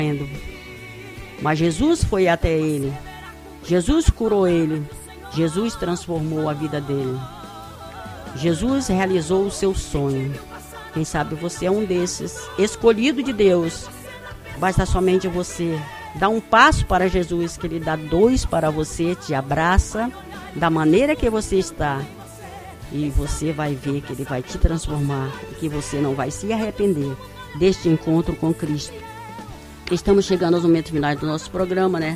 Mas Jesus foi até ele. Jesus curou ele. Jesus transformou a vida dele. Jesus realizou o seu sonho. Quem sabe você é um desses, escolhido de Deus. Basta somente você dar um passo para Jesus, que Ele dá 2 para você, te abraça da maneira que você está. E você vai ver que Ele vai te transformar e que você não vai se arrepender deste encontro com Cristo. Estamos chegando aos momentos finais do nosso programa, né?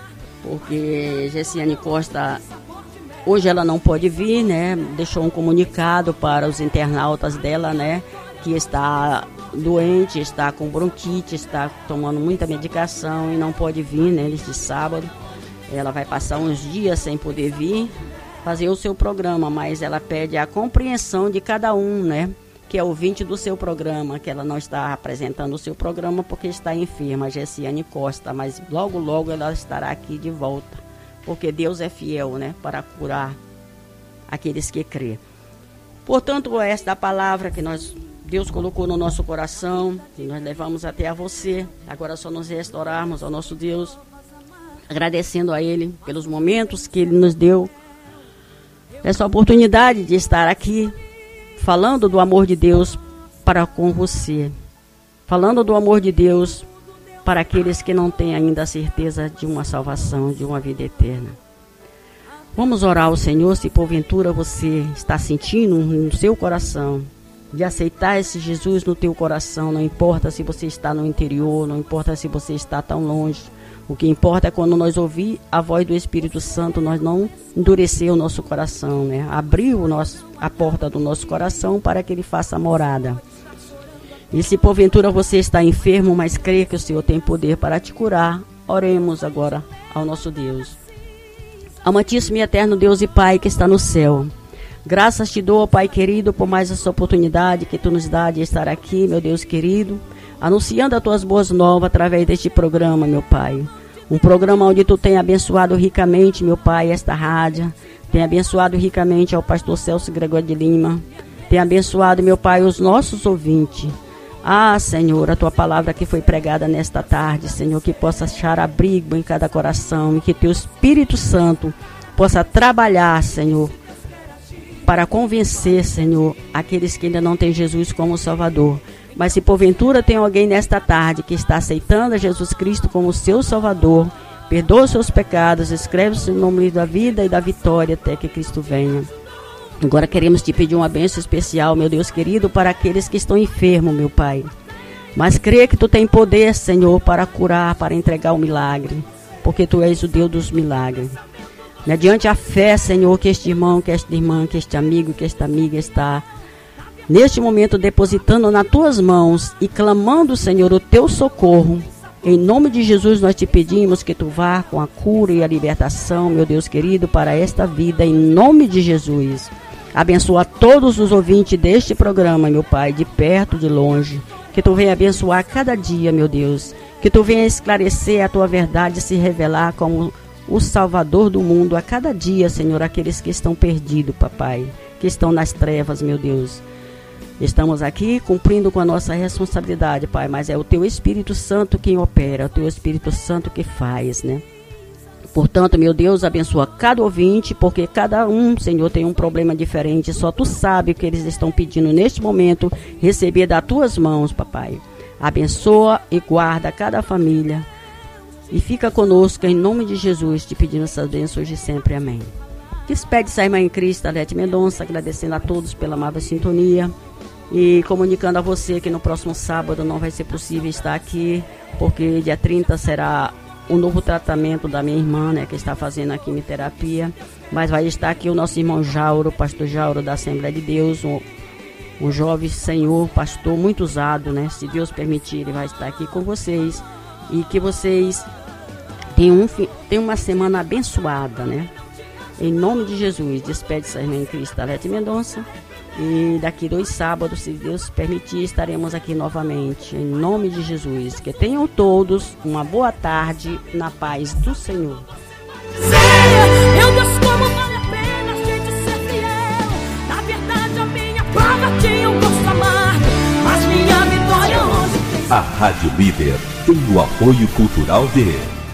Porque Gessiane Costa, hoje ela não pode vir, né? Deixou um comunicado para os internautas dela, né? Que está doente, está com bronquite, está tomando muita medicação e não pode vir, né? Neste sábado. Ela vai passar uns dias sem poder vir fazer o seu programa, mas ela pede a compreensão de cada um, né? Que é ouvinte do seu programa, que ela não está apresentando o seu programa porque está enferma, a Gessiane Costa, mas logo, logo ela estará aqui de volta, porque Deus é fiel, né? Para curar aqueles que crê. Portanto, esta palavra que Deus colocou no nosso coração, que nós levamos até a você, agora só nos restaurarmos ao nosso Deus, agradecendo a Ele pelos momentos que Ele nos deu, essa oportunidade de estar aqui, falando do amor de Deus para com você, falando do amor de Deus para aqueles que não têm ainda a certeza de uma salvação, de uma vida eterna. Vamos orar ao Senhor, se porventura você está sentindo no seu coração de aceitar esse Jesus no teu coração, não importa se você está no interior, não importa se você está tão longe. O que importa é quando nós ouvir a voz do Espírito Santo, nós não endurecer o nosso coração, né? Abrir a porta do nosso coração para que Ele faça morada. E se porventura você está enfermo, mas crê que o Senhor tem poder para te curar, oremos agora ao nosso Deus. Amantíssimo e eterno Deus e Pai que está no céu, graças te dou, Pai querido, por mais essa oportunidade que Tu nos dá de estar aqui, meu Deus querido, anunciando as Tuas boas novas através deste programa, meu Pai. Um programa onde Tu tem abençoado ricamente, meu Pai, esta rádio. Tem abençoado ricamente ao pastor Celso Gregório de Lima. Tem abençoado, meu Pai, os nossos ouvintes. Ah, Senhor, a Tua palavra que foi pregada nesta tarde, Senhor, que possa achar abrigo em cada coração e que Teu Espírito Santo possa trabalhar, Senhor, para convencer, Senhor, aqueles que ainda não têm Jesus como Salvador. Mas se porventura tem alguém nesta tarde que está aceitando a Jesus Cristo como seu Salvador, perdoa os seus pecados, escreve o seu nome da vida e da vitória até que Cristo venha. Agora queremos te pedir uma bênção especial, meu Deus querido, para aqueles que estão enfermos, meu Pai. Mas crê que Tu tem poder, Senhor, para curar, para entregar o milagre, porque Tu és o Deus dos milagres. Mediante a fé, Senhor, que este irmão, que esta irmã, que este amigo, que esta amiga está neste momento depositando nas Tuas mãos e clamando, Senhor, o Teu socorro. Em nome de Jesus nós te pedimos que Tu vá com a cura e a libertação, meu Deus querido, para esta vida, em nome de Jesus. Abençoa todos os ouvintes deste programa, meu Pai, de perto, de longe. Que Tu venha abençoar cada dia, meu Deus. Que Tu venha esclarecer a Tua verdade e se revelar como o Salvador do mundo a cada dia, Senhor, aqueles que estão perdidos, papai, que estão nas trevas, meu Deus. Estamos aqui cumprindo com a nossa responsabilidade, Pai, mas é o Teu Espírito Santo quem opera, é o Teu Espírito Santo que faz, né? Portanto, meu Deus, abençoa cada ouvinte, porque cada um, Senhor, tem um problema diferente. Só Tu sabe o que eles estão pedindo neste momento, receber das Tuas mãos, papai. Abençoa e guarda cada família. E fica conosco, em nome de Jesus, te pedindo essas bênçãos de sempre. Amém. Despede-se a irmã em Cristo, Alete Mendonça, agradecendo a todos pela amável sintonia. E comunicando a você que no próximo sábado não vai ser possível estar aqui, porque dia 30 será o novo tratamento da minha irmã, né, que está fazendo a quimioterapia. Mas vai estar aqui o nosso irmão Jauro, pastor Jauro da Assembleia de Deus, um jovem senhor, pastor muito usado, né? Se Deus permitir, ele vai estar aqui com vocês. E que vocês tenham uma semana abençoada, né? Em nome de Jesus, despede-se a irmã em Cristo, Alete Mendonça. E daqui 2 sábados, se Deus permitir, estaremos aqui novamente. Em nome de Jesus. Que tenham todos uma boa tarde na paz do Senhor. Meu Deus, como vale a pena a gente ser fiel. Na verdade, a minha prova tinha um gosto amargo, mas minha vitória hoje A Rádio Líder tem o apoio cultural de...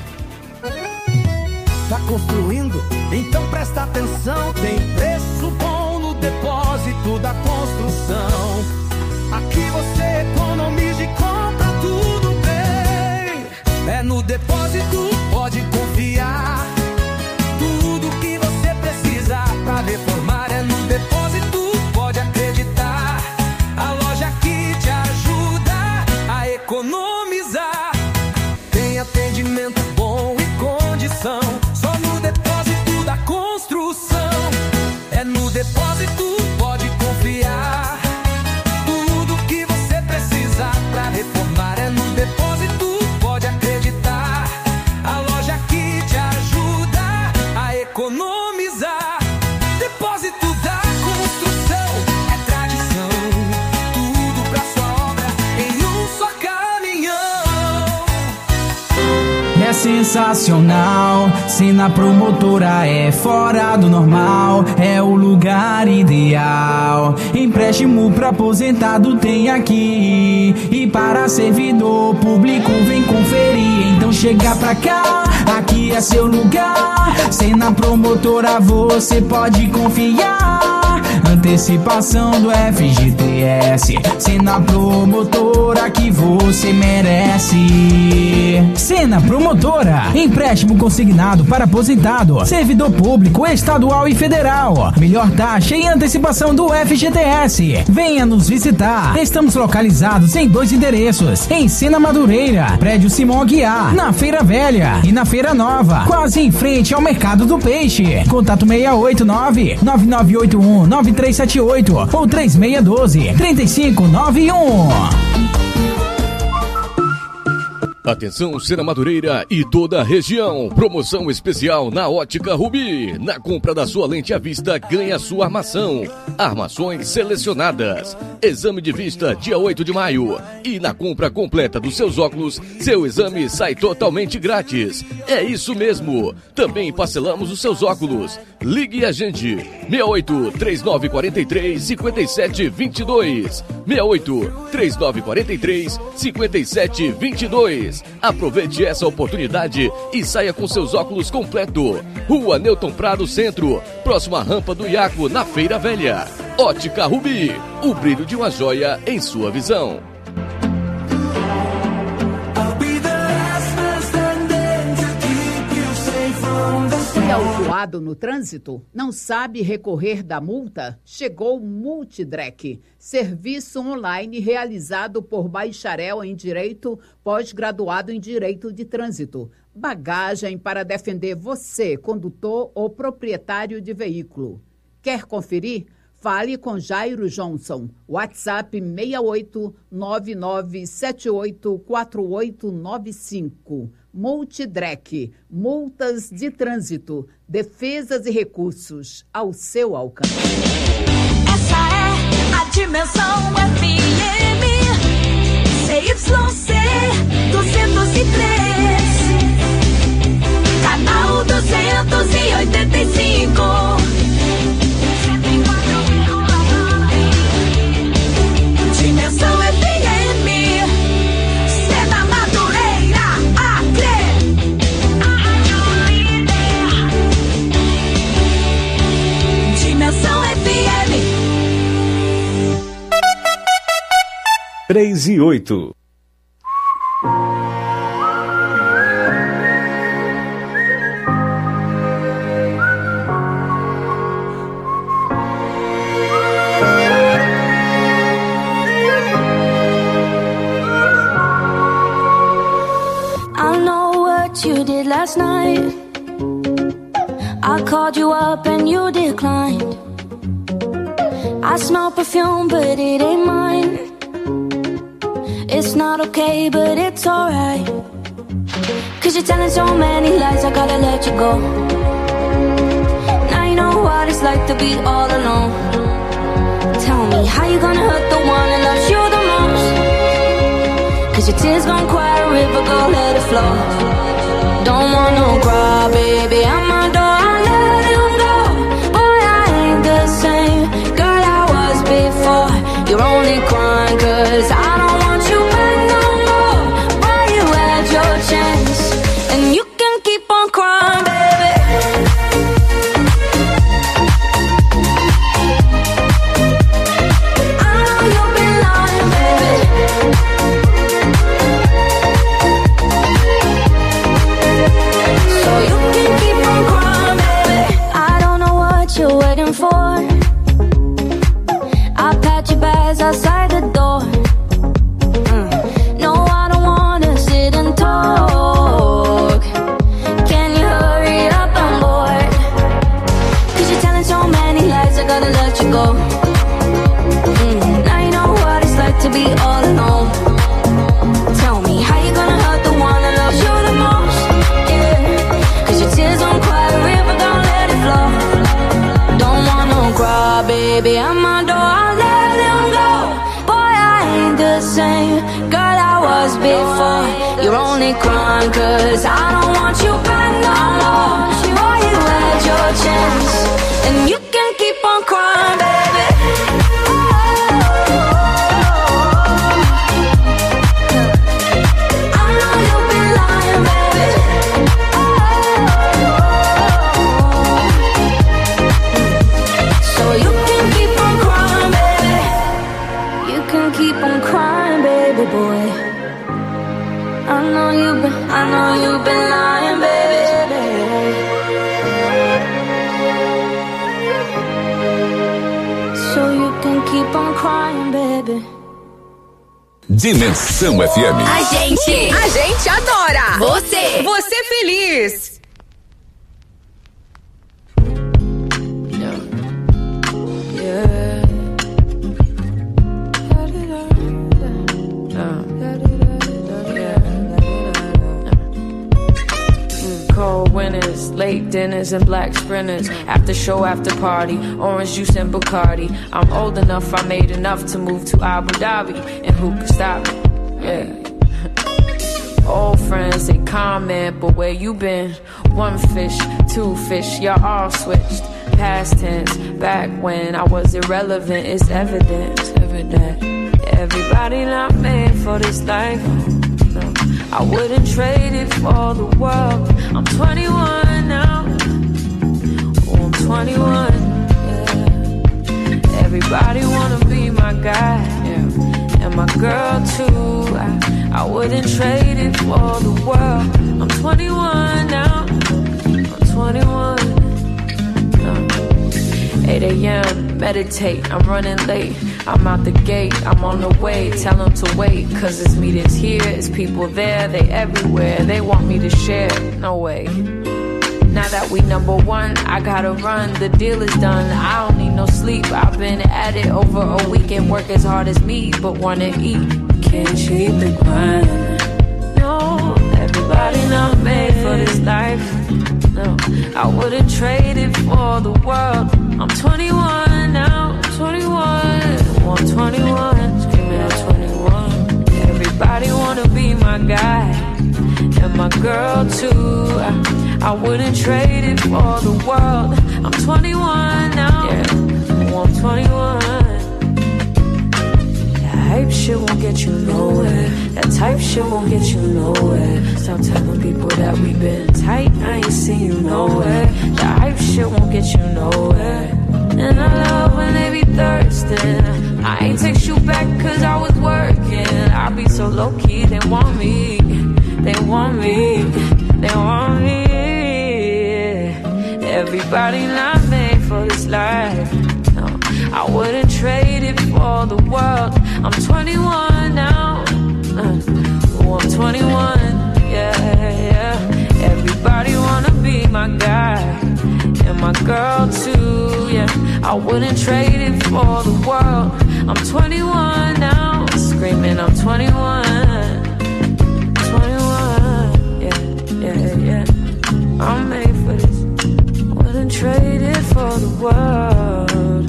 Tá construindo? Então presta atenção. Tem preço bom no depósito da construção. Aqui você economiza e compra tudo bem. É no depósito, pode confiar. Tudo que você precisa pra reformar é no depósito, pode acreditar. A loja que te ajuda a economizar. Tem atendimento bom e condição. Só no depósito da construção. É no depósito, pode confiar. Tudo que você precisa pra reformar é no depósito, pode acreditar. A loja que te ajuda a economizar. Depósito da construção é tradição. Tudo pra sua obra em um só caminhão. É sensacional, Sena Promotora é fora do normal, é o lugar ideal. Empréstimo pra aposentado tem aqui, e para servidor público vem conferir. Então chega pra cá, aqui é seu lugar. Sena Promotora você pode confiar. Antecipação do FGTS, Sena Promotora que você merece. Sena Promotora, empréstimo consignado para aposentado, servidor público estadual e federal. Melhor taxa e antecipação do FGTS. Venha nos visitar. Estamos localizados em 2 endereços: em Sena Madureira, prédio Simão Aguiar, na Feira Velha, e na Feira Nova, quase em frente ao Mercado do Peixe. Contato 689-9981-9378 ou 3612-3591. Atenção, Sena Madureira e toda a região. Promoção especial na Ótica Rubi. Na compra da sua lente à vista, ganha sua armação. Armações selecionadas. Exame de vista dia 8 de maio. E na compra completa dos seus óculos, seu exame sai totalmente grátis. É isso mesmo. Também parcelamos os seus óculos. Ligue a gente. 68 3943 5722. 68 3943 5722. Aproveite essa oportunidade e saia com seus óculos completo. Rua Newton Prado Centro, próxima rampa do Iaco, na Feira Velha. Ótica Rubi, o brilho de uma joia em sua visão. Foi autuado no trânsito? Não sabe recorrer da multa? Chegou o Multidrec, serviço online realizado por bacharel em Direito, pós-graduado em Direito de Trânsito. Bagagem para defender você, condutor ou proprietário de veículo. Quer conferir? Fale com Jairo Johnson. WhatsApp 6899784895. Multidrec, multas de trânsito, defesas e recursos ao seu alcance. Essa é a Dimensão FM, CYC 203, canal 285. Dimensão FM, Sena Madureira, Acre. Dimensão FM 3:08. You did last night. I called you up and you declined. I smell perfume but it ain't mine. It's not okay but it's alright. 'Cause you're telling so many lies, I gotta let you go. Now you know what it's like to be all alone. Tell me how you gonna hurt the one that loves you the most. 'Cause your tears gon' quiet a river, go let it flow. Don't want no cry, baby, I'm a door, I let him go. Boy, I ain't the same girl I was before. You're only crying 'cause I don't want you back no more. run, 'cause I don't want you back no more. Boy, you had your chance, and you can keep on crying, baby. I know you've been lying, baby. So you can keep on crying, baby. You can keep on crying, baby boy. I know you've been lying, baby. So you can keep on crying, baby. Dimensão FM. A gente adora. Você feliz. Cold winters, late dinners and black sprinters. After show, after party, orange juice and Bacardi. I'm old enough, I made enough to move to Abu Dhabi. And who could stop me? Yeah. Old friends, they comment, but where you been? One fish, two fish, y'all all switched. Past tense, back when I was irrelevant, it's evident. Everybody not made for this life. No, I wouldn't trade it for the world. I'm 21 now. Oh, I'm 21. Yeah. Everybody wanna be my guy, yeah. And my girl too. I wouldn't trade it for the world. I'm 21 now. I'm 21. 8 a.m., meditate, I'm running late. I'm out the gate, I'm on the way. Tell them to wait, 'cause it's meetings here, it's people there, they everywhere. They want me to share, no way. Now that we number one, I gotta run, the deal is done. I don't need no sleep, I've been at it over a weekend. Work as hard as me, but wanna eat. Can't cheat the grind. No, everybody not made for this life. No, I wouldn't trade it for the world. I'm 21 now, 21. I'm 21, screaming at 21. Everybody wanna be my guy, and my girl too. I wouldn't trade it for the world. I'm 21 now, yeah. Oh, I'm 21. That hype shit won't get you nowhere. That type shit won't get you nowhere. Stop telling people that we been tight, I ain't seen you nowhere. That hype shit won't get you nowhere. And I love when they be thirsting. I ain't text you back 'cause I was working. I be so low-key, they want me. They want me. They want me. Everybody not made for this life. No, I wouldn't trade it for the world. I'm 21 now. Oh, I'm 21. Yeah. Everybody wanna be my guy, and my girl too, yeah. I wouldn't trade it for the world. I'm 21 now, screaming I'm 21. 21, yeah. I'm made for this. Wouldn't trade it for the world.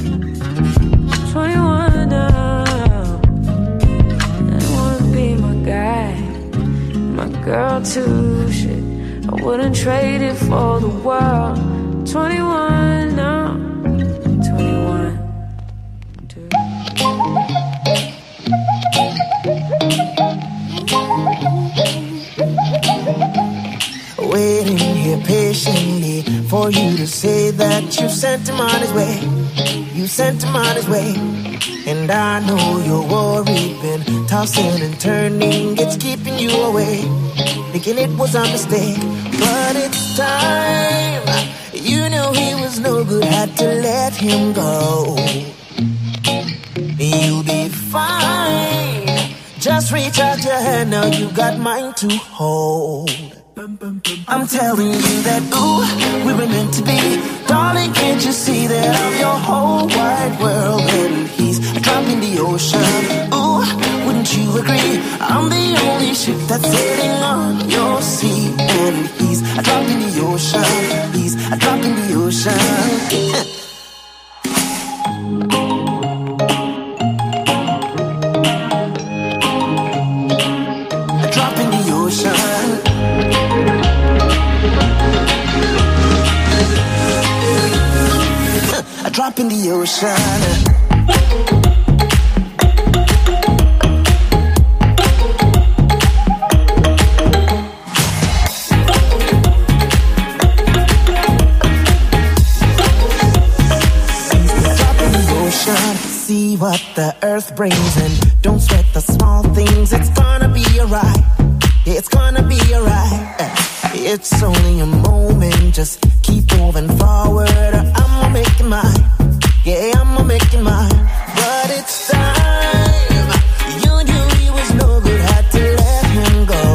21 now. I wanna be my guy, my girl too, shit. I wouldn't trade it for the world. 21 now. 21. Waiting here patiently for you to say that you sent him on his way. You sent him on his way. And I know you're worried, been tossing and turning, it's keeping you away, thinking it was a mistake. But it's time. You knew he was no good, had to let him go. You'll be fine. Just reach out your hand, now you got mine to hold. I'm telling you that, ooh, we were meant to be. Darling, can't you see that I'm your whole wide world? And he's a drop in the ocean. Ooh, wouldn't you agree? I'm the only ship that's sailing on your sea. And he's a drop in the ocean. He's a drop in the ocean. A drop in the ocean. in the ocean. See what the earth brings and don't sweat the small things. It's gonna be alright. It's gonna be alright. It's only a moment. Just keep moving forward. I'ma make it mine. Yeah, I'ma make it mine. But it's time. You knew he was no good. Had to let him go.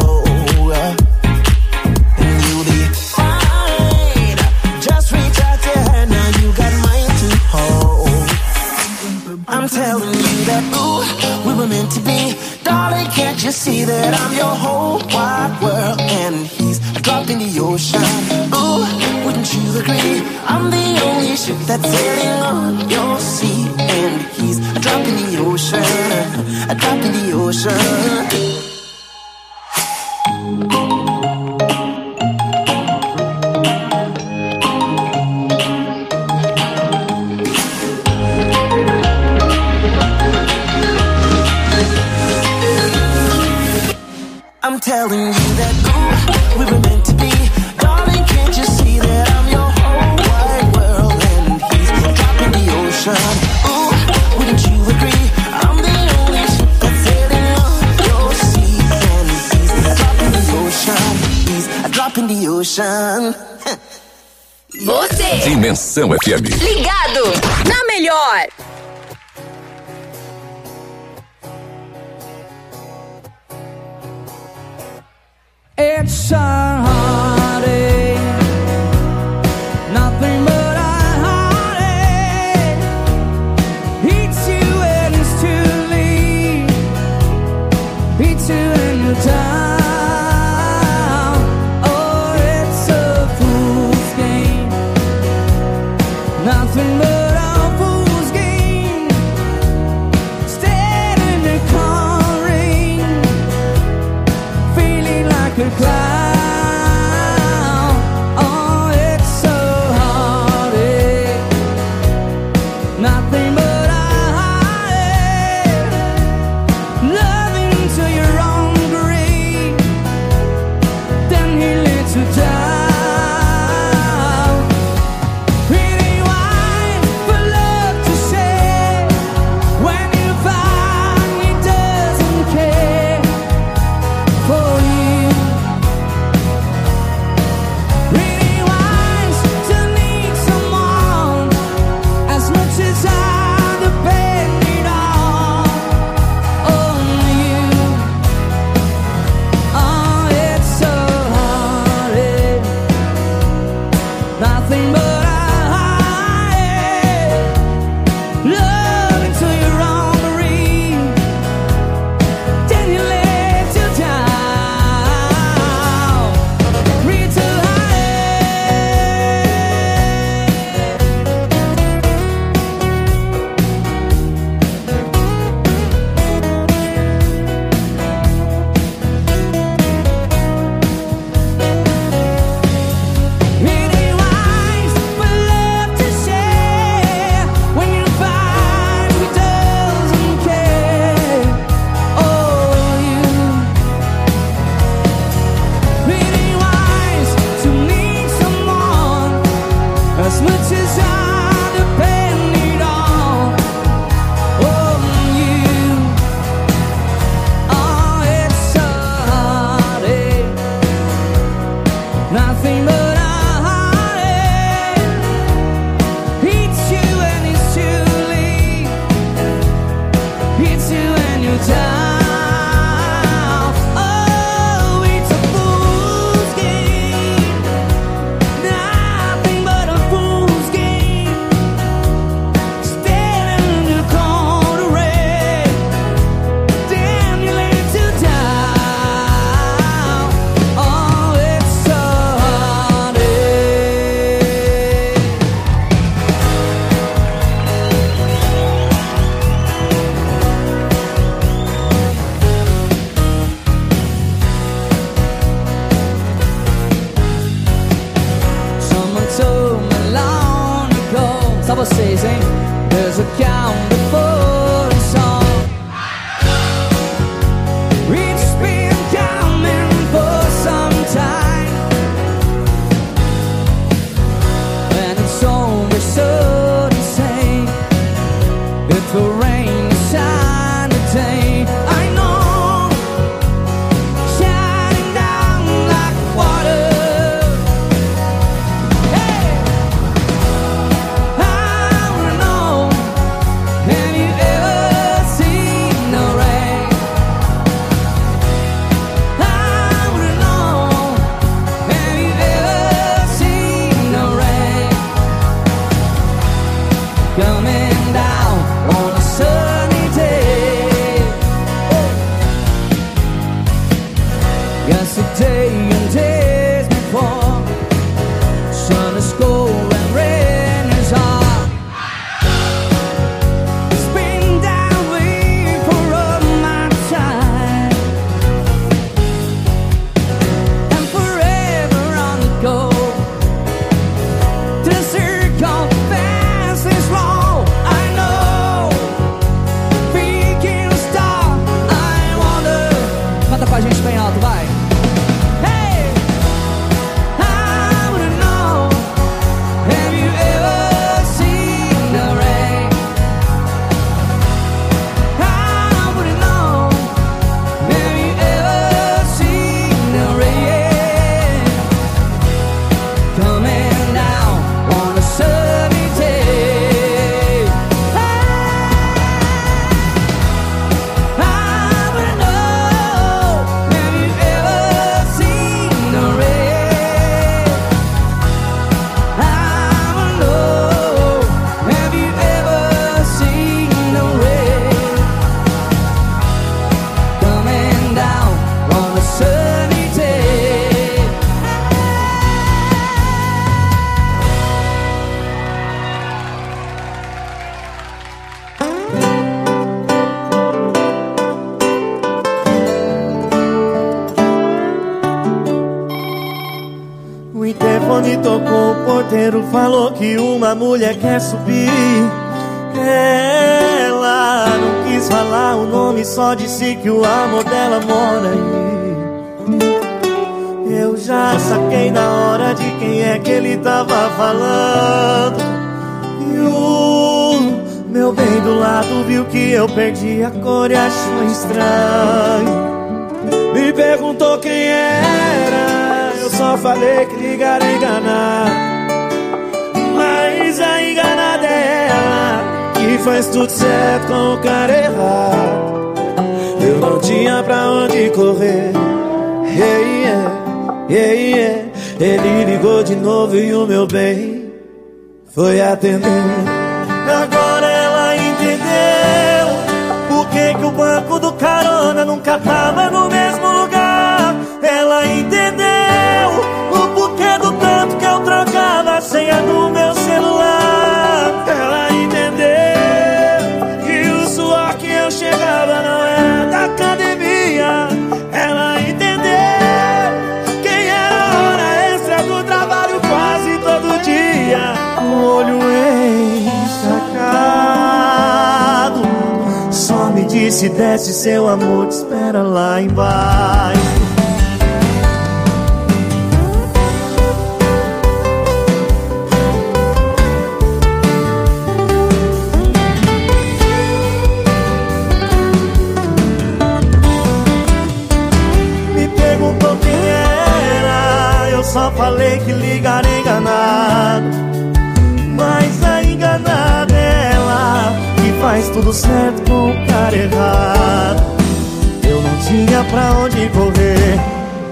And you'll be fine. Just reach out your hand. Now you got mine to hold. I'm telling you that, ooh, we were meant to be. Darling, can't you see that I'm your whole wide world? And he's a drop in the ocean. Ooh, wouldn't you agree? I'm the only ship that's sailing on your sea. And he's a drop in the ocean. A drop in the ocean. I'm telling you that, ooh, we were meant to be. Darling, can't you see that I'm your whole wide world? And he's a drop in the ocean. Ooh, wouldn't you agree? I'm the only ship that's sailing on your sea. And he's a drop in the ocean. He's a drop in the ocean. Você. Dimensão FM. Ligado na melhor. It's a heartache, nothing but a heartache. Hits you when it's too late, hits you when you're down. Oh, it's a fool's game, nothing but a fool's game. Stand in the cold rain, feeling like a cloud. Oh, it's so heartache, nothing but a heartache. Loving to your own grave, then he lets you down. Pretty wine for love to share, when you find he doesn't care for you. Nothing but a heartache, loving to your own marine, then you let you down. Read to as much as I depended on you. Oh, it's a heartache, nothing but a heartache. Hits you when it's too late, hits you when you're down. Oh, it's a fool's game, nothing but a fool's game. Standing in the cold rain, then you let you down. Oh, it's so heartache. Someone told me long ago, só vocês, hein? There's a count before it's on. It's been coming for some time, and it's only so to say, if the rain is shine today, I know, shining down like water. Hey, I wanna know, have you ever seen the rain? I wanna know, have you ever seen the rain coming down on a sunny day? Yesterday and days before, sun is cold and rain is hot. It's been that way for all my time, and forever on the go. To the circle fast is long, I know. Thinking star, I wonder. Canta com a gente bem alto, vai. Hey, I wanna know, have you ever seen the rain? I wanna know, have you ever seen the rain coming down on a sunny day? I wanna know, have you ever seen the rain? I wanna know, have you ever seen the rain coming down on a sunny day? O interfone tocou, o porteiro falou que uma mulher quer subir. Ela não quis falar o nome, só disse que o amor dela mora aí. Eu já saquei na hora de quem é que ele tava falando. E o meu bem do lado viu que eu perdi a cor e achou estranho. Me perguntou quem era, eu só falei que ligar é enganar. Mas a enganada é ela, que faz tudo certo com o cara errado. Eu não tinha pra onde correr. Yeah, yeah, yeah, yeah. Ele ligou de novo e o meu bem foi atender. Agora ela entendeu por que que o banco do carona nunca tava no mesmo lugar. Ela entendeu o porquê do tanto que eu trocava a senha do meu celular. Ela entendeu que o suor que eu chegava não era da academia. Ela entendeu quem era a hora extra do trabalho quase todo dia. O olho encharcado só me disse: desce, seu amor te espera lá embaixo. Me perguntou quem era, eu só falei que ligar é enganado. Mas a enganada é ela, que faz tudo certo com o cara errado. Eu não tinha pra onde correr.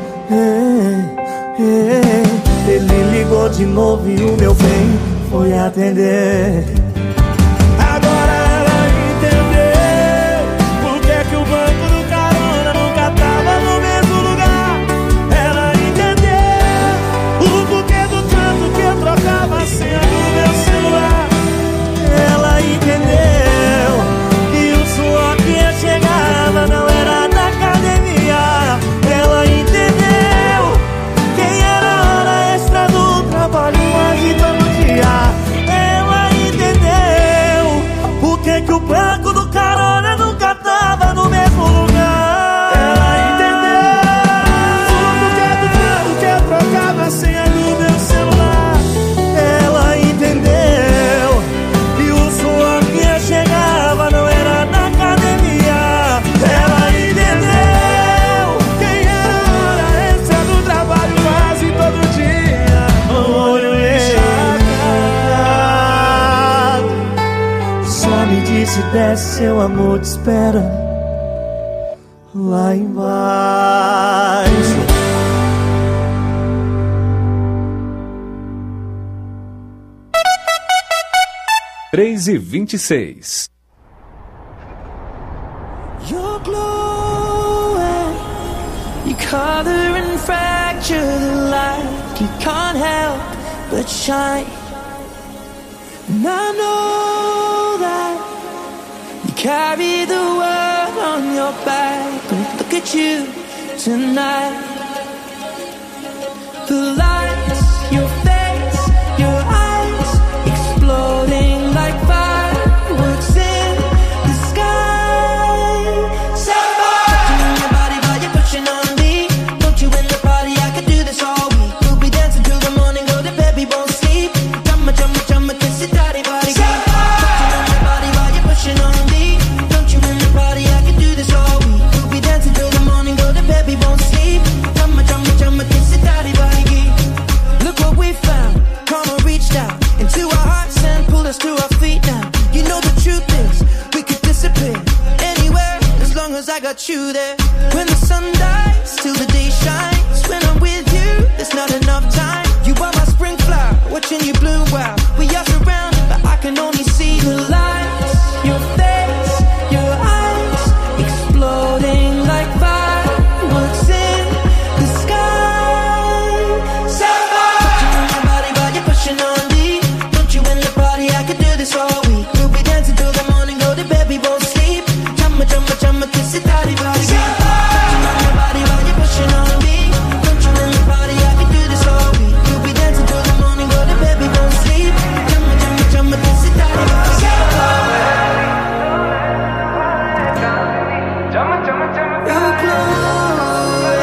Ele ligou de novo e o meu bem foi atender. Agora ela entendeu por que que o banco do carona nunca tava no mesmo lugar. Ela entendeu o porquê do tanto que eu trocava a senha do meu celular. Ela entendeu que o suor que eu chegava não era da academia. Ela entendeu quem era a hora extra do trabalho quase todo dia. Ela entendeu desce, seu amor te espera lá embaixo. 3h26. You're glowing, you color and fracture the light. You can't help but shine. And I know that you carry the world on your back. But look at you tonight. The lights, your face, your eyes, exploding like fireworks in the sky. Somebody your body while you're pushing on me. Don't you in the party, I could do this all week. We'll be dancing till the morning, go to bed, we won't sleep. Chumma, chumma, chumma, kiss it, daddy, body. Touching on your body while you're pushing on me. Don't you in the party, I could do this all week. We'll be dancing till the morning, go to bed, we won't sleep. Chumma, chumma, chumma, kiss it, daddy, body. Look what we found. Karma reached out into our hearts and pulled us to our feet now. You know the truth is, we could disappear anywhere as long as I got you there. When the sun dies, till the day shines. When I'm with you, there's not enough time. You are my spring flower, watching you bloom wild. We are surrounded, but I can only see the lights. Your face, your eyes, exploding like fireworks in the sky. Touching on your body while you're pushing on me. Don't you in the party, I could do this all week. We'll be dancing till the morning, go to bed, we won't sleep. Chumma, chumma, chumma, kiss it, daddy, body. Touching on your body while you're pushing on me. Don't you in the party, I could do this all week. We'll be dancing till the morning, go to bed, we won't sleep. Chumma, chumma, chumma, kiss it, daddy, body. You're glowing,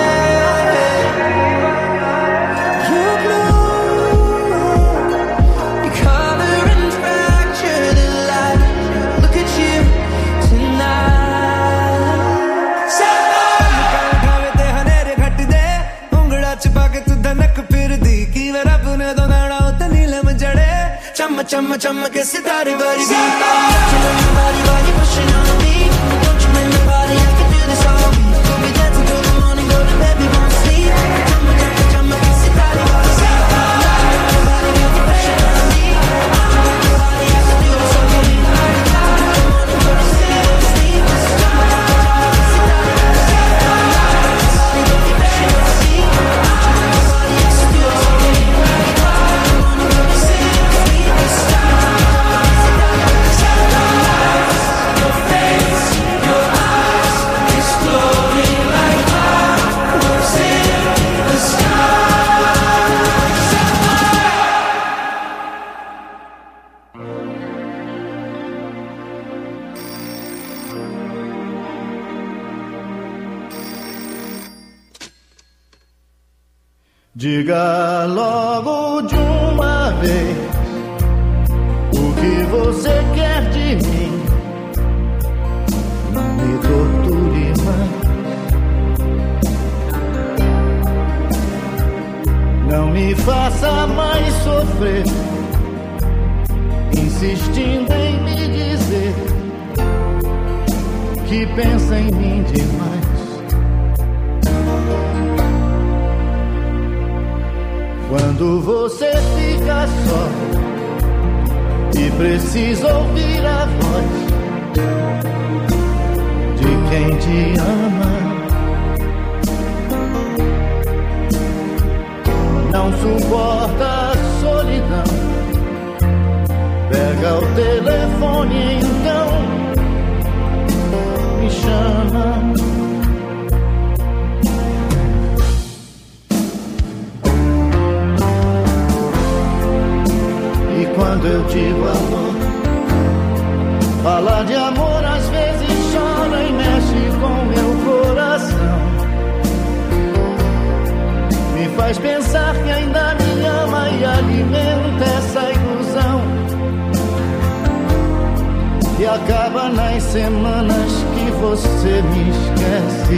you're glowing. You color and fracture the light. Look at you tonight. ਖਾਵੇ ਤੇ ਹਨੇਰੇ ਘੱਟ ਦੇ ਉਂਗੜਾ ਚ ਪਾ ਕੇ ਤੂੰ ਧਨਕ ਫਿਰਦੀ ਕੀ ਵੇ ਰੱਬ ਨੇ ਦੋਨਾੜਾ ਉਤੇ ਨੀਲਮ ਜੜੇ Chumma, chumma, chumma, kiss it, daddy, body. Touching on your body while you're pushing on me. Don't you in the party, I can do this all week. We'll be dancing till the morning, go to bed, we won't sleep. Chumma, chumma, chumma, kiss it, daddy, body. Touching on your body while you're pushing on me. Don't you in the party, I can do this all week. We'll be dancing till the morning, go to bed, we won't sleep. Chumma, chumma, chumma, kiss it, daddy, body. Touching on your body while you're pushing on me. Don't you in the party, I can do this all week. We'll be dancing till the morning, go to bed, we won't sleep. Diga logo de uma vez o que você quer de mim. Não me torture mais. Não me faça mais sofrer, insistindo em me dizer que pensa em mim demais. Quando você fica só e precisa ouvir a voz de quem te ama, não suporta a solidão, pega o telefone então, me chama. Quando eu digo amor, falar de amor às vezes chora e mexe com meu coração. Me faz pensar que ainda me ama e alimenta essa ilusão que acaba nas semanas que você me esquece.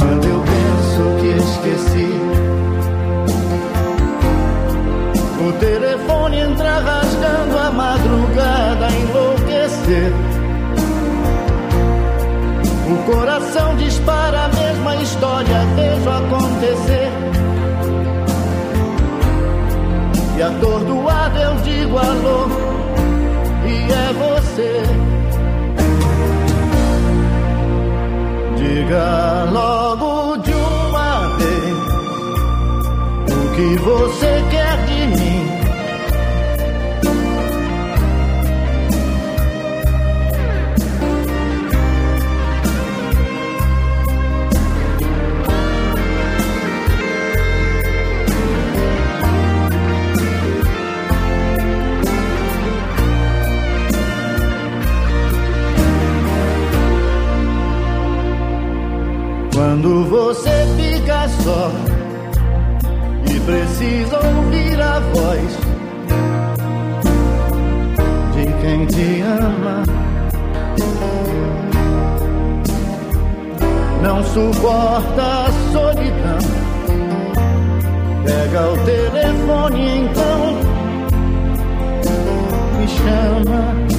Esqueci o teu história vejo acontecer. E atordoado eu digo alô, e é você. Diga logo de uma vez o que você quer de mim. Quando você fica só e precisa ouvir a voz de quem te ama, não suporta a solidão, pega o telefone então, me chama.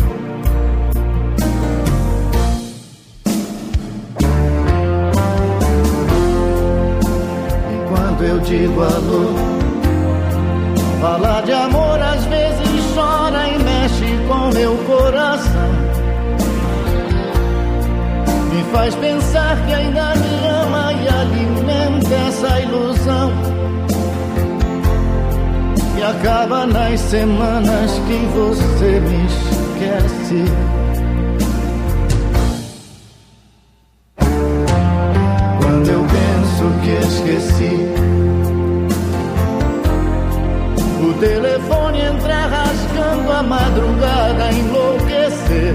Eu digo alô, fala de amor, às vezes chora e mexe com meu coração. Me faz pensar que ainda me ama e alimenta essa ilusão. E acaba nas semanas que você me esquece. Quando eu penso que esqueci, o telefone entra rasgando a madrugada, enlouquecer.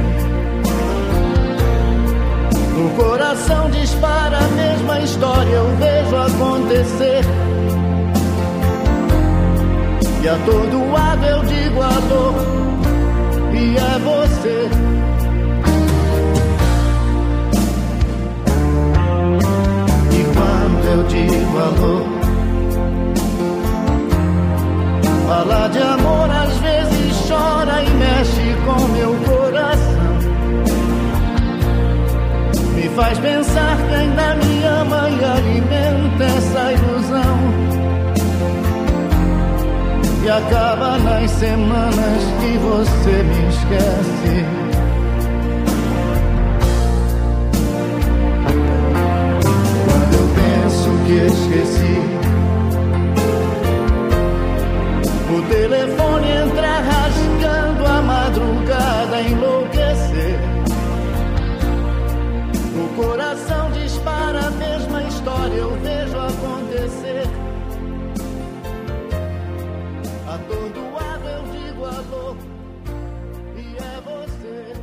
No coração dispara a mesma história, eu vejo acontecer. E atordoado eu digo alô, e é você. E quando eu digo alô, fala de amor, às vezes chora e mexe com meu coração. Me faz pensar que ainda me ama e alimenta essa ilusão. E acaba nas semanas que você me esquece. Quando eu penso que esqueci, o telefone entra rasgando a madrugada, enlouquecer. O coração dispara a mesma história, eu vejo acontecer. Atordoado eu digo alô, e é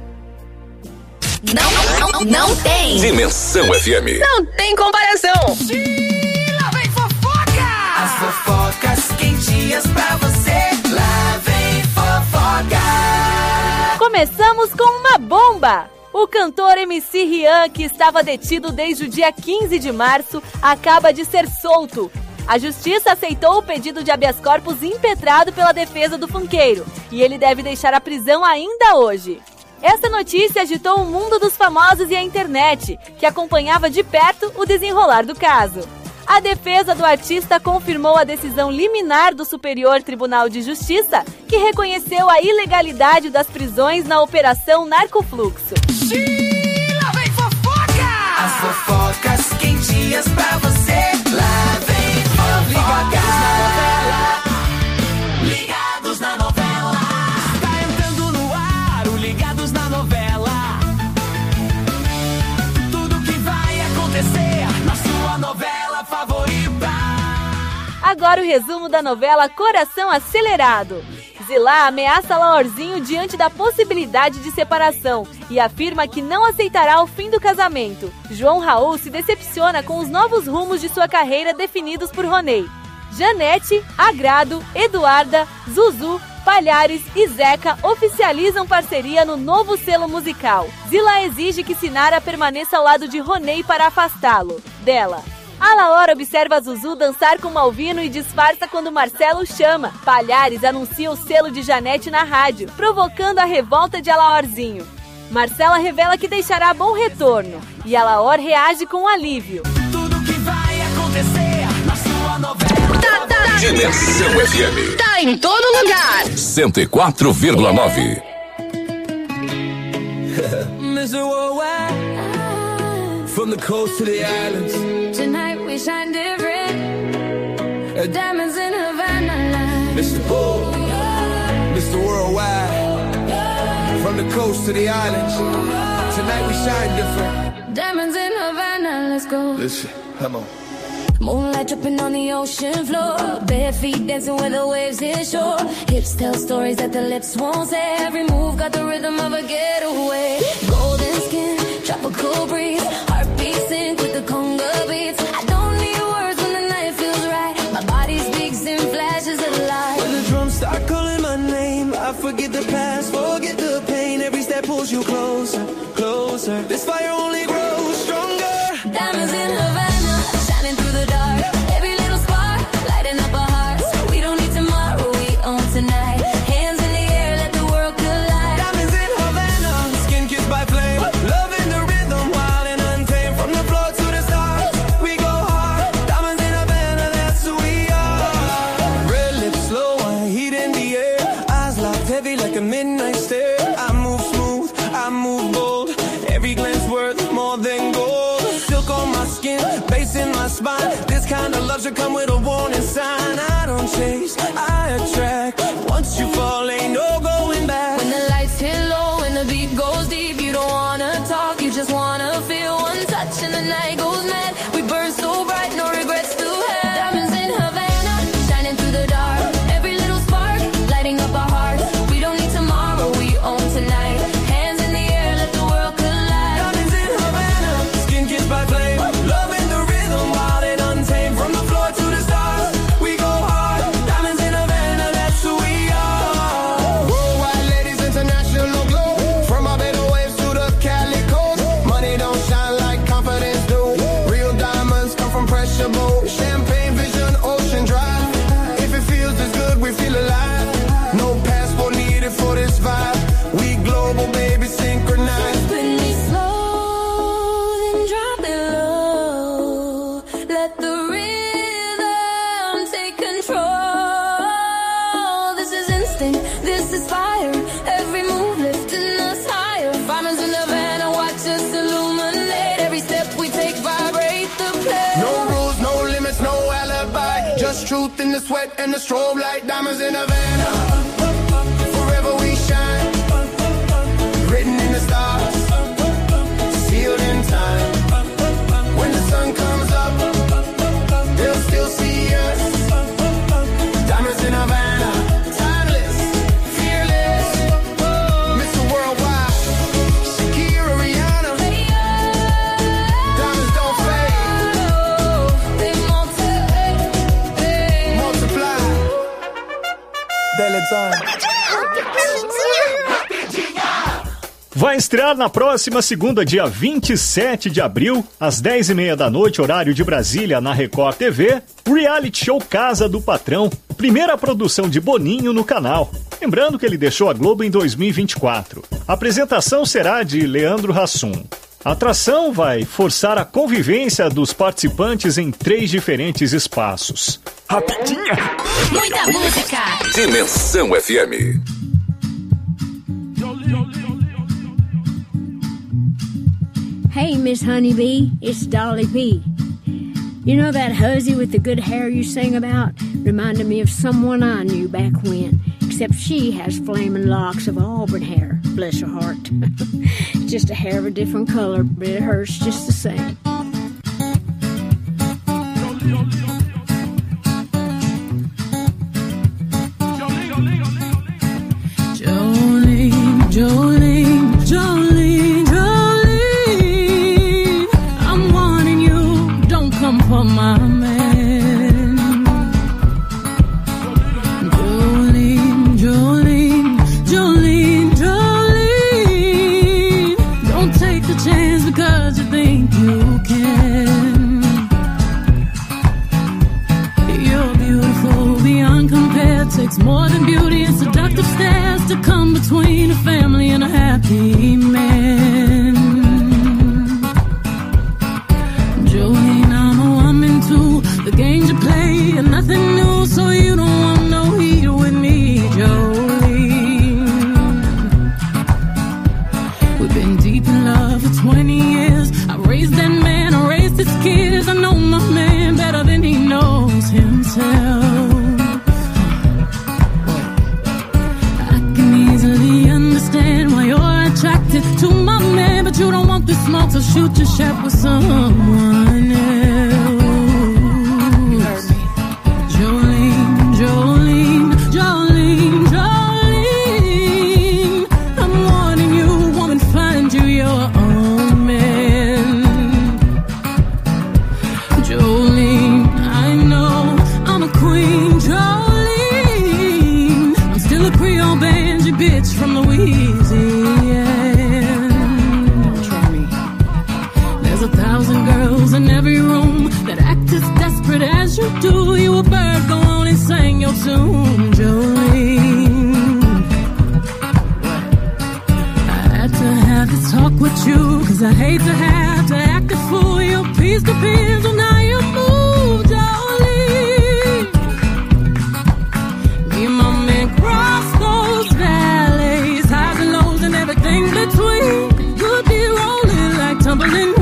você. Não tem. Dimensão FM. Não tem comparação. Lá vem fofoca. As fofocas quentinhas pra você. Lá vem fofoca. Começamos com uma bomba. O cantor MC Rian, que estava detido desde o dia 15 de março, acaba de ser solto. A justiça aceitou o pedido de habeas corpus impetrado pela defesa do funkeiro e ele deve deixar a prisão ainda hoje. Essa notícia agitou o mundo dos famosos e a internet, que acompanhava de perto o desenrolar do caso. A defesa do artista confirmou a decisão liminar do Superior Tribunal de Justiça, que reconheceu a ilegalidade das prisões na Operação Narcofluxo. Lá vem fofoca! As fofocas quentinhas pra você. Lá vem fofoca. Ligados na novela. Tá entrando no ar o Ligados na Novela. Tudo que vai acontecer na sua novela favorita. Agora o resumo da novela Coração Acelerado. Zilá ameaça Laorzinho diante da possibilidade de separação e afirma que não aceitará o fim do casamento. João Raul se decepciona com os novos rumos de sua carreira definidos por Ronei. Janete, Agrado, Eduarda, Zuzu, Palhares e Zeca oficializam parceria no novo selo musical. Zilá exige que Sinara permaneça ao lado de Ronei para afastá-lo dela. A Laor observa Zuzu dançar com Malvino e disfarça quando Marcelo chama. Palhares anuncia o selo de Janete na rádio, provocando a revolta de Alaorzinho. Marcela revela que deixará bom retorno e a Laor reage com alívio. Tudo acontecer na sua novela. Dimensão FM. Tá em todo lugar. 104,9. Mr. Worldwide, from the coast to the islands. Tonight we shine different. Diamonds in Havana. Mr. Bull, Mr. Worldwide, from the coast to the islands. Tonight we shine different. Diamonds in Havana, let's go. Listen, come on. Moonlight dripping on the ocean floor. Bare feet dancing where the waves hit shore. Hips tell stories that the lips won't say. Every move got the rhythm of a getaway. Golden skin, tropical breeze. Heartbeat sync with the conga beats. I don't need words when the night feels right. My body speaks in flashes of light. When the drums start calling my name, I forget the past, forget the pain. Every step pulls you closer, closer. This fire only grows stronger. Diamonds in Havana, shining through the dark. Every little spark, lighting up our hearts. We don't need tomorrow, we own tonight. Hands in the air, let the world collide. Diamonds in Havana, skin kissed by flame. Love in the rhythm, wild and untamed. From the floor to the stars, we go hard. Diamonds in Havana, that's who we are. Red lips, slow wine, heat in the air. Eyes locked heavy like a midnight stare. I move smooth, I move bold. Every glance worth more than gold. Silk on my skin, bass in my spine. This kind of love should come with a warning sign. I don't chase, I attract. Once you fall, ain't no going back. When the lights hit low and the beat goes deep, you don't wanna talk, you just wanna feel one touch and the night goes mad. We burn so bright, no regrets to have. Diamonds in Havana, shining through the dark. Every little spark, lighting up our hearts. We don't need tomorrow, we own tonight. Hands in the air, let the world collide. Diamonds in Havana, skin kissed by flame. Love in the rhythm, wild and untamed. From the floor to the stars, we go hard. Diamonds in Havana, that's who we are. Worldwide ladies, international glow. From our better waves to the Cali coast. Money don't shine like confidence do. Real diamonds come from pressure boat. Champagne vision, ocean drive. If it feels as good, we feel alive. No passport needed for this vibe. We global, baby, synchronized. Spin me slow, then drop it low. Let the rhythm take control. This is instinct, this is fire. Every move lifting us higher. Diamonds in Havana, watch us illuminate. Every step we take, vibrate the place. No rules, no limits, no alibi. Just truth in the sweat and the strobe light. Diamonds in Havana, forever we shine. Written in the stars, sealed in time. When the sun comes up, they'll still see us. Diamonds in Havana, timeless, fearless. Mr. Worldwide, Shakira, Rihanna. Diamonds don't fade, They multiply. Deletan. Vai estrear na próxima segunda, dia 27 de abril, às 10h30 da noite, horário de Brasília, na Record TV, o reality show Casa do Patrão, primeira produção de Boninho no canal. Lembrando que ele deixou a Globo em 2024. A apresentação será de Leandro Hassum. A atração vai forçar a convivência dos participantes em 3 diferentes espaços. Rapidinha! Muita música. Dimensão FM. Hey, Miss Honeybee, it's Dolly P. You know that hussy with the good hair you sang about? Reminded me of someone I knew back when. Except she has flaming locks of auburn hair. Bless her heart. Just a hair of a different color, but it hurts just the same. Jolene, Jolene, Jolene, Jolene, I'm wanting you, don't come for my man. Jolene, Jolene, Jolene, Jolene, don't take the chance because you think you can. You're beautiful beyond compare, takes more than beauty and seductive stares to come between a family and a happy man. Jolene, I'm a woman too, got nothing new, so you don't want no heat with me, Jolene. We've been deep in love for 20 years. I raised that man, I raised his kids. I know my man better than he knows himself. I can easily understand why you're attracted to my man, but you don't want the smoke, so shoot your shot with someone else. Jolene, Jolene, Jolene, Jolene, I'm warning you, woman, find you your own man. Jolene, I know I'm a queen. Jolene, I'm still a Creole banjo bitch from Louisiana. Try me. There's 1,000 girls in every room that act as desperate as you do. You a bird, go on and sing your tune, Jolene. I had to have this talk with you, cause I hate to have to act a fool. Your peace depends on how you move, Jolene. Me and my man cross those valleys, highs and lows and everything between. Could be rolling like tumbling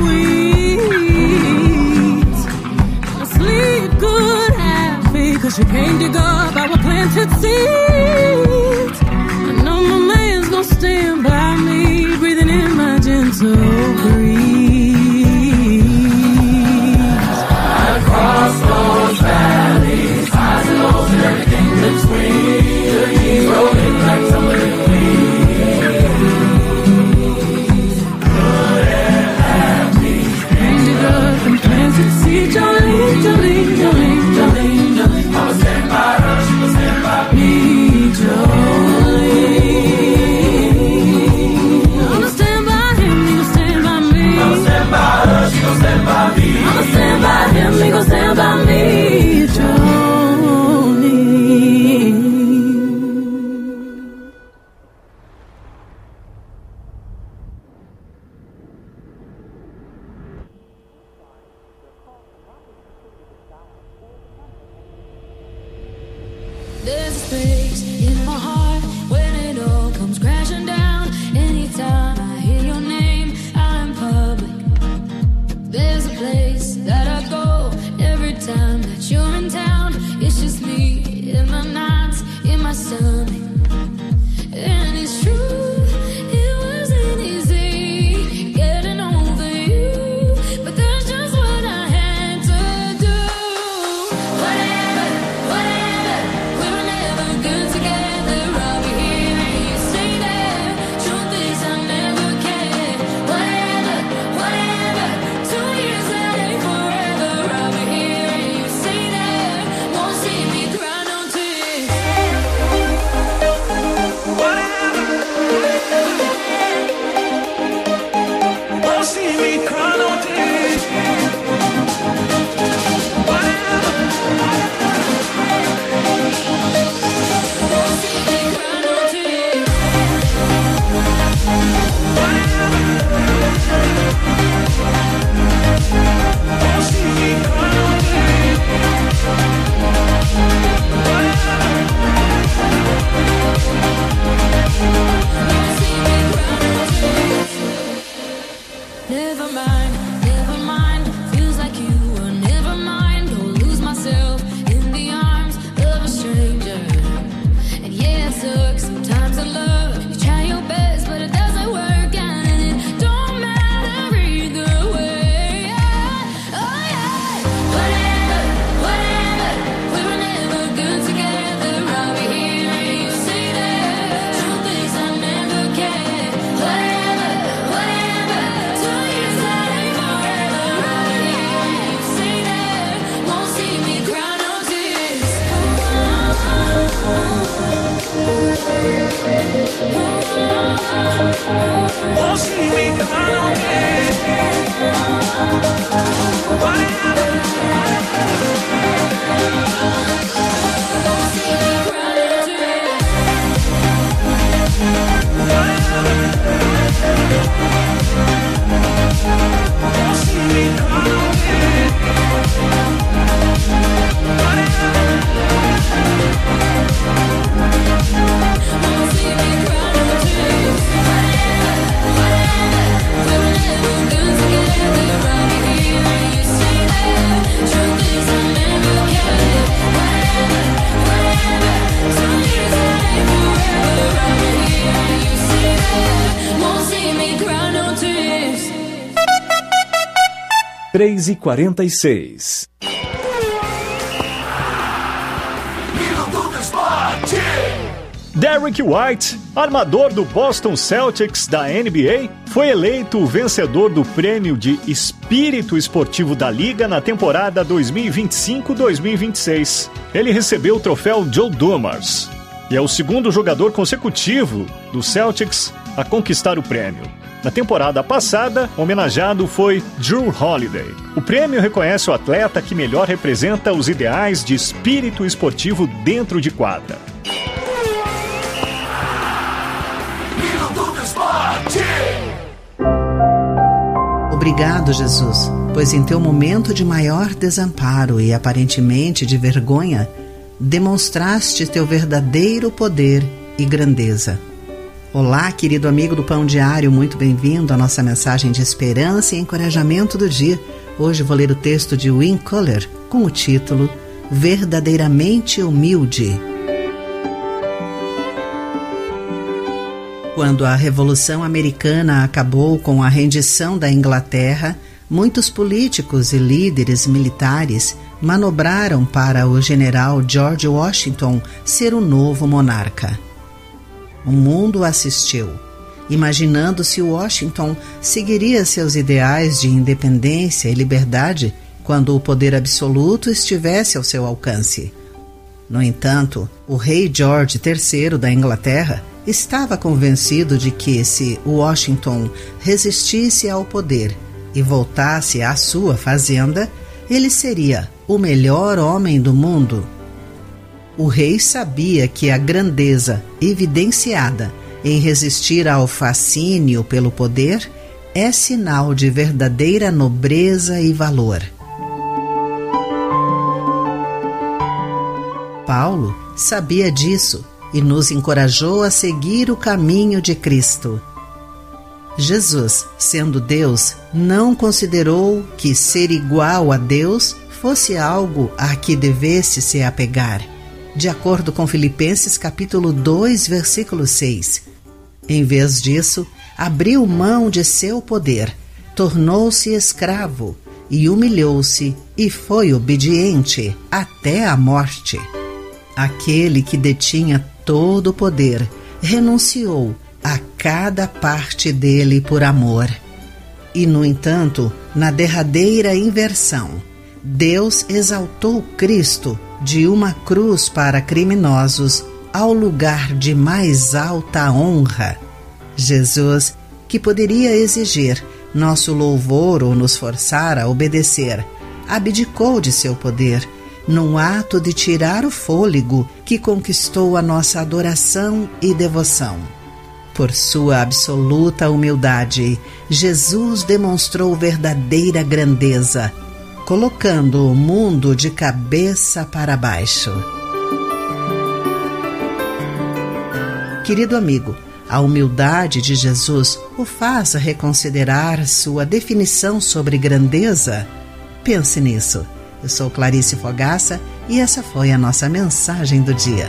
weeds. Sleep good, happy, cause you can't dig up our planted seeds. I know my man's gonna stand by me, breathing in my gentle breeze. Across those valleys, highs and lows and everything between. The keys rolling like tumbling weeds. Good and happy, can't dig up and planted seeds. Jolene, Jolene, Jolene, Jolene, Jolene, I'ma stand by her, she will stand by me, Jolene. I'ma stand by him, he gon' stand by me. I'ma stand by her, she gon' stand by me. I'ma stand by him, he gon' stand by me, Jolene. There's a space in my heart when it all comes crashing down. Anytime I hear your name out in public, there's a place that I go every time that you're in town. It's just me in my nights, in my stomach. And it's true, it wasn't easy getting over you, but that's just what I had to do. Whatever, whatever, we were never good together. I'll be here and you stay there. Truth is I never cared. Whatever, whatever, 2 years that ain't forever. I'll be here and you stay there. Won't see me cry no tears. Won't see me cry no tears. Never mind, never mind. Feels like you were never mind. Don't lose myself in the arms of a stranger. And yeah, it sucks sometimes to love. You try your best, but it doesn't work out, and it don't matter either way. Oh yeah, whatever, whatever. We were never good together. I'll be here and you stay there. Truth is I never cared. Whatever, whatever. 2 years that ain't forever. I'll be here and you stay there. Won't see me cry no tears. Won't see me cry no tears. Won't see me cry no tears. 3h46. Derrick White, armador do Boston Celtics da NBA, foi eleito o vencedor do prêmio de Espírito Esportivo da Liga na temporada 2025-2026. Ele recebeu o troféu Joe Dumars e é o segundo jogador consecutivo do Celtics a conquistar o prêmio. Na temporada passada, homenageado foi Jrue Holiday. O prêmio reconhece o atleta que melhor representa os ideais de espírito esportivo dentro de quadra. Obrigado, Jesus, pois em teu momento de maior desamparo e aparentemente de vergonha, demonstraste teu verdadeiro poder e grandeza. Olá, querido amigo do Pão Diário, muito bem-vindo à nossa mensagem de esperança e encorajamento do dia. Hoje vou ler o texto de Win Collar com o título Verdadeiramente Humilde. Quando a Revolução Americana acabou com a rendição da Inglaterra, muitos políticos e líderes militares manobraram para o general George Washington ser o novo monarca. O mundo assistiu, imaginando se Washington seguiria seus ideais de independência e liberdade quando o poder absoluto estivesse ao seu alcance. No entanto, o rei George III da Inglaterra estava convencido de que, se Washington resistisse ao poder e voltasse à sua fazenda, ele seria o melhor homem do mundo. O rei sabia que a grandeza evidenciada em resistir ao fascínio pelo poder é sinal de verdadeira nobreza e valor. Paulo sabia disso e nos encorajou a seguir o caminho de Cristo. Jesus, sendo Deus, não considerou que ser igual a Deus fosse algo a que devesse se apegar. De acordo com Filipenses capítulo 2, versículo 6. Em vez disso, abriu mão de seu poder, tornou-se escravo e humilhou-se e foi obediente até a morte. Aquele que detinha todo o poder renunciou a cada parte dele por amor. E, no entanto, na derradeira inversão, Deus exaltou Cristo de uma cruz para criminosos ao lugar de mais alta honra. Jesus, que poderia exigir nosso louvor ou nos forçar a obedecer, abdicou de seu poder num ato de tirar o fôlego que conquistou a nossa adoração e devoção. Por sua absoluta humildade, Jesus demonstrou verdadeira grandeza, colocando o mundo de cabeça para baixo. Querido amigo, a humildade de Jesus o faz reconsiderar sua definição sobre grandeza? Pense nisso. Eu sou Clarice Fogaça e essa foi a nossa mensagem do dia.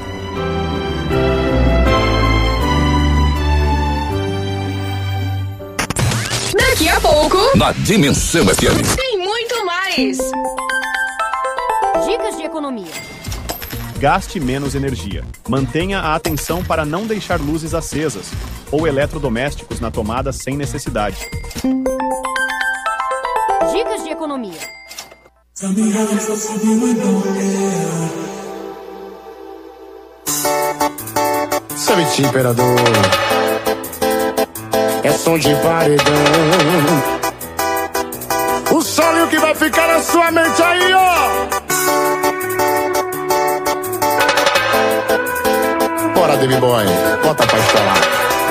Daqui a pouco, na Dimensão FM, tem muito mais. Dicas de economia. Gaste menos energia. Mantenha a atenção para não deixar luzes acesas ou eletrodomésticos na tomada sem necessidade. Dicas de economia. Sabe, imperador, é som de paredão. O solo que vai ficar na sua mente aí, ó. Bora, David Boy, bota pra instalar.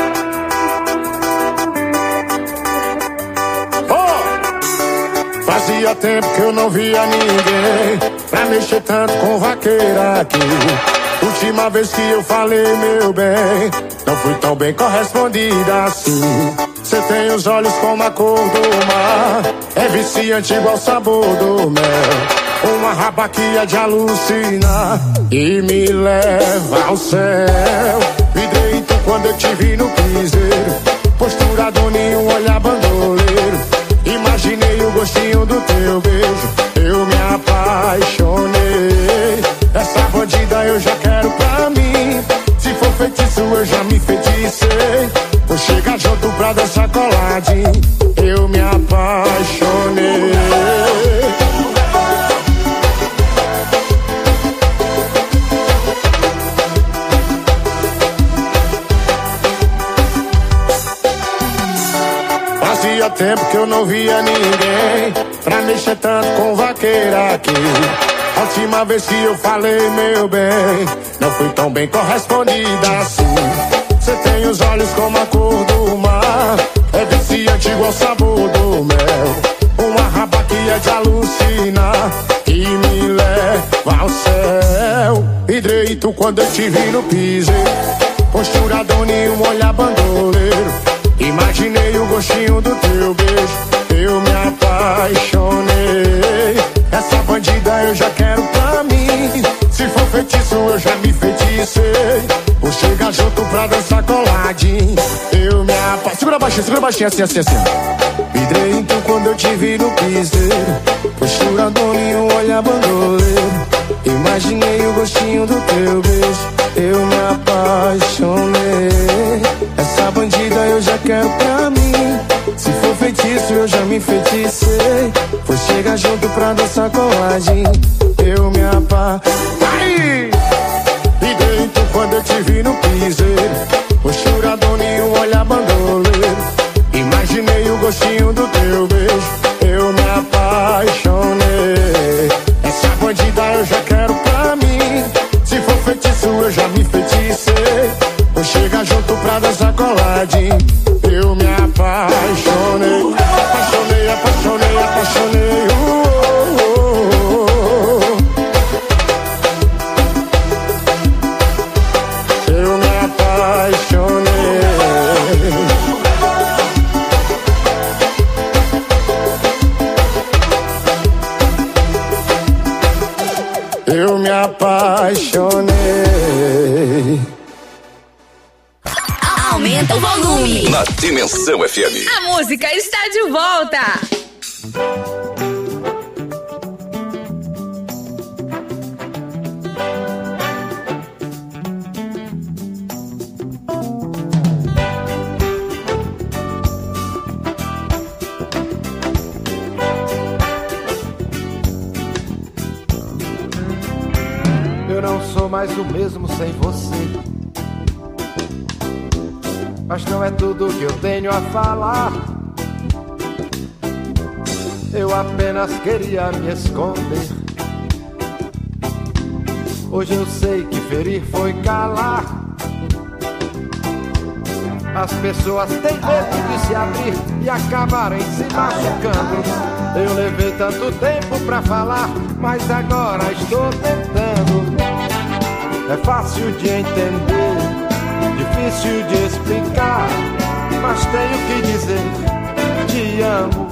Fazia tempo que eu não via ninguém pra mexer tanto com vaqueira aqui. Última vez que eu falei, meu bem, não fui tão bem correspondida assim. Cê tem os olhos como a cor do mar, é viciante igual o sabor do mel. Uma raba que é de alucinar e me leva ao céu. Vidreito quando eu te vi no piseiro, postura do ninho, olhar bandoleiro. Imaginei o gostinho do teu beijo eu me apaixonei. Essa bandida eu já quero pra mim. Se for feitiço eu já me feiticei. Vou chegar junto pra dançar coladinho. Eu me apaixonei. Fazia tempo que eu não via ninguém pra mexer tanto com vaqueira aqui. A última vez que eu falei, meu bem, não fui tão bem correspondida assim. Você tem os olhos como a cor do mar, é viciante igual o sabor do mel. Uma raba que é de alucinar, que me leva ao céu. Hidreito quando eu te vi no piseiro, posturadona e um olhar bandoleiro. Imaginei o gostinho do teu beijo, eu me apaixonei. Essa bandida eu já quero pra mim. Se for feitiço eu já me feiticei. Vou chegar junto pra dançar coladinho. Eu me apaixonei. Segura baixinho, assim, assim, assim. Vidrei então quando eu te vi no piseiro, posturadona e um olhar bandoleiro. Imaginei o gostinho do teu beijo, eu me apaixonei. Essa bandida eu já quero pra mim. Se for feitiço eu já me feiticei. Vou chegar junto pra dançar coladinho. Eu me apaixonei. E dentro quando eu te vi no piseiro, posturadona e um olhar bandoleiro. Imaginei o gostinho do teu beijo, eu me apaixonei. Essa bandida eu já quero pra mim. Se for feitiço eu já me feiticei. Vou chegar junto pra dançar coladinho. Eu me apaixonei. Apaixonei, apaixonei, apaixonei. Eu me apaixonei. Eu me apaixonei. Aumenta o volume. Na Dimensão FM. A música está de volta. Eu não sou mais o mesmo sem você, mas não é tudo que eu tenho a falar. Eu apenas queria me esconder. Hoje eu sei que ferir foi calar. As pessoas têm medo de se abrir e acabarem se machucando. Eu levei tanto tempo pra falar, mas agora estou tentando. É fácil de entender, difícil de explicar, mas tenho que dizer, te amo.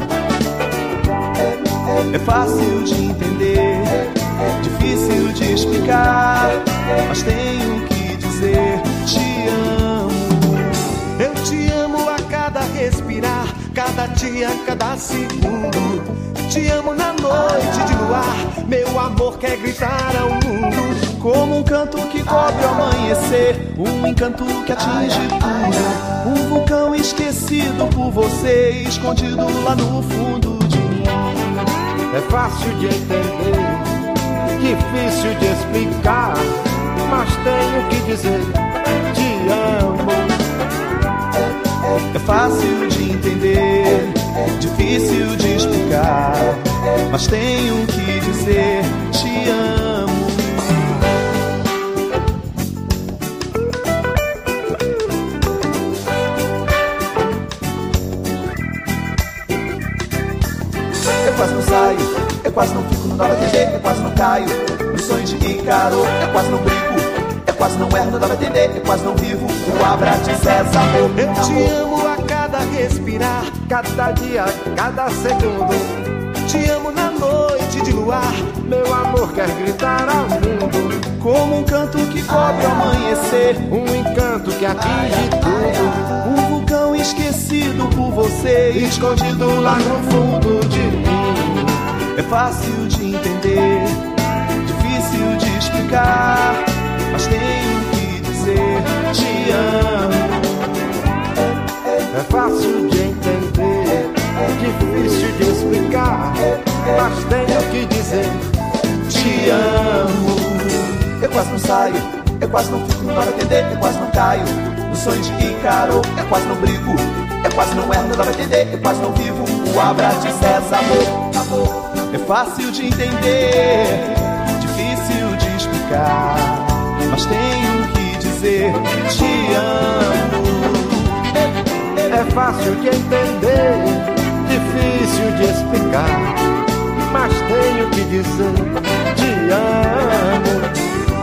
É fácil de entender, difícil de explicar, mas tenho que dizer, te amo. Eu te amo a cada respirar, cada dia, cada segundo. Te amo na noite de luar, meu amor quer gritar ao mundo. Como um canto que cobre o amanhecer, um encanto que atinge tudo. Um vulcão esquecido por você, escondido lá no fundo de mim. É fácil de entender, difícil de explicar, mas tenho que dizer, te amo. É fácil de entender, difícil de explicar, mas tenho que dizer, te amo. Eu quase não saio, eu quase não fico no Nova TV, eu quase não caio nos sonhos de Ícaro, eu quase não brinco, eu quase não erro no Nova TV, eu quase não vivo o Abraão César, amor. Eu te amo a cada respirar, cada dia, cada segundo. Te amo na noite de luar, meu amor quer gritar ao mundo. Como um canto que cobre o amanhecer, um encanto que atinge tudo. Um vulcão esquecido por você, escondido lá no fundo de mim. É fácil de entender, difícil de explicar, mas tenho que dizer: te amo. É fácil de entender, é difícil de explicar, mas tenho que dizer: te amo. Eu quase não saio, eu quase não fico na hora atender, eu quase não caio no sonho de Ícaro, eu quase não brigo, eu quase não erro, não dá pra entender, eu quase não vivo o abraço César, amor. É fácil de entender, difícil de explicar, mas tenho que dizer: te amo. É fácil de entender, difícil de explicar, mas tenho que dizer: te amo.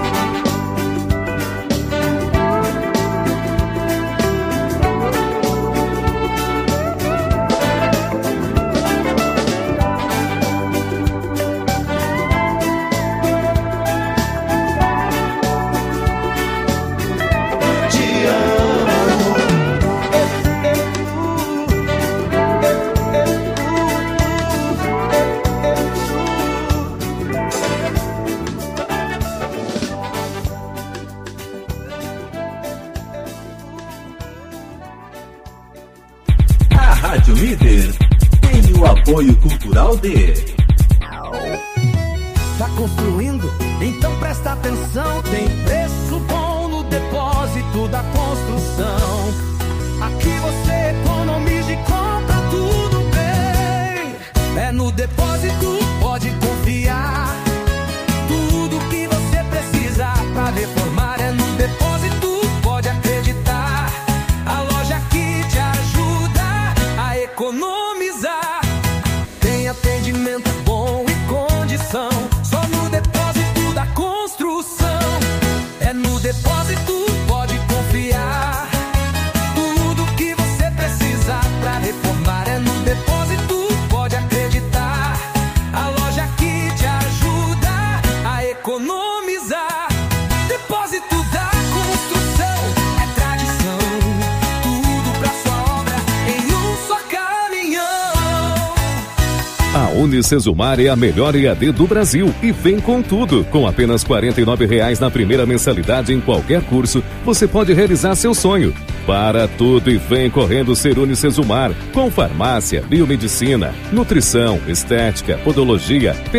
Rádio Líder tem o apoio cultural de... Tá construindo? Então presta atenção. Tem preço bom no depósito da construção. Aqui você economiza e compra tudo bem. É no depósito, pode confiar. Tudo que você precisa pra reformar é no depósito, pode acreditar. A loja que te ajuda a economizar. Tem atendimento bom e condição. Só no depósito da construção. É no depósito, pode confiar. Tudo que você precisa pra reformar é no depósito, pode acreditar. A loja que te ajuda a economizar. Depósito da construção é tradição. Tudo pra sua obra em um só caminhão. A Unicesumar é a melhor EAD do Brasil e vem com tudo. Com apenas R$ 49,00 na primeira mensalidade em qualquer curso, você pode realizar seu sonho. Para tudo e vem correndo ser Unicesumar, com farmácia, biomedicina, nutrição, estética, podologia,